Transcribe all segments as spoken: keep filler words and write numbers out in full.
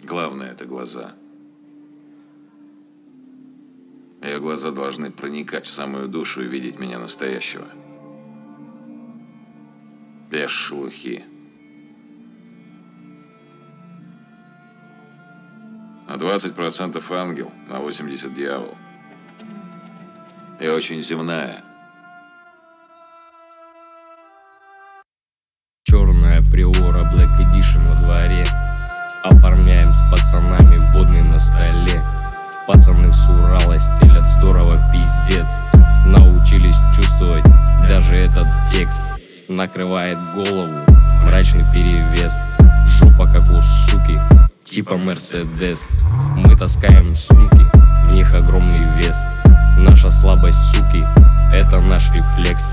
Главное — это глаза. Ее глаза должны проникать в самую душу и видеть меня настоящего. Без шелухи. На двадцать процентов ангел, на восемьдесят дьявол. И очень земная. Черная приора, Black Edition во дворе. Оформляем с пацанами водный на столе. Пацаны с Урала стелят здорово, пиздец. Научились чувствовать даже этот текст. Накрывает голову мрачный перевес. Жопа как у суки, типа Мерседес. Мы таскаем сумки, в них огромный вес. Наша слабость, суки, это наш рефлекс.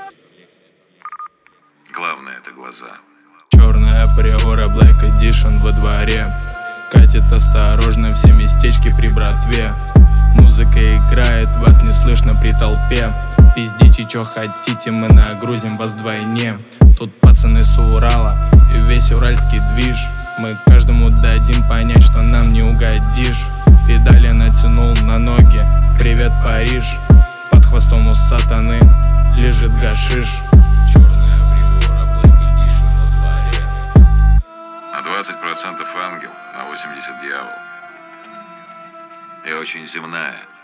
Главное — это глаза. Черная приора, Black Edition во дворе. Катит осторожно все местечки при братве. Музыка играет, вас не слышно при толпе. Пиздите, чё хотите, мы нагрузим вас вдвойне. Тут пацаны с Урала и весь уральский движ. Мы каждому дадим понять, что нам не угодишь. Педали натянул на ноги, привет, Париж. Под хвостом у сатаны лежит гашиш. Черная приора, Black Edition во дворе. На двадцать процентов ангел, на восемьдесят дьявол. И очень земная.